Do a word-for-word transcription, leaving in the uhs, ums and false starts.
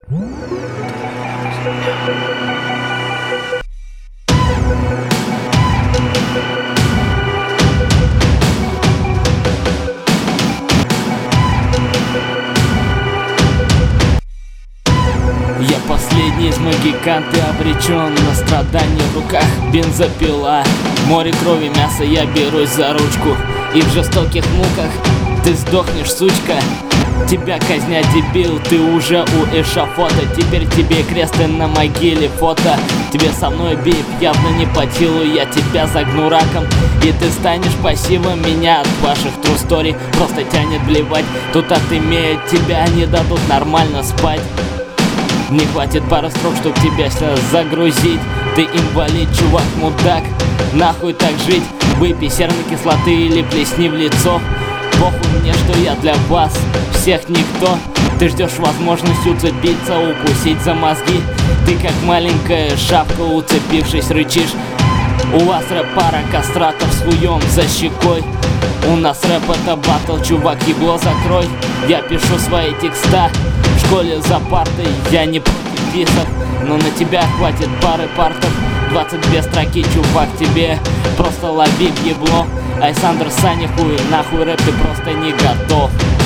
Я последний из магикан, ты обречен на страдания в руках бензопила. Море крови, мяса, я берусь за ручку, и в жестоких муках ты сдохнешь, сучка. Тебя казнят, дебил, ты уже у эшафота. Теперь тебе кресты на могиле, фото. Тебе со мной бип, явно не по силу, я тебя загну раком, и ты станешь пассивом. Меня от ваших true story просто тянет блевать. Тут отымеют тебя, не дадут нормально спать. Не хватит пары строк, чтоб тебя сюда загрузить. Ты инвалид, чувак, мудак, нахуй так жить. Выпей серной кислоты или плесни в лицо. Похуй мне, что я для вас всех никто. Ты ждешь возможность уцепиться, укусить за мозги. Ты как маленькая шапка, уцепившись, рычишь. У вас рэп-пара кастратов с хуем за щекой. У нас рэп это батл, чувак, ебло закрой. Я пишу свои текста в школе за партой. Я не против дисов, но на тебя хватит пары партов. Двадцать две строки, чувак, тебе просто лови в ебло. Айсандр Саня, хуй, нахуй рэп, ты просто не готов.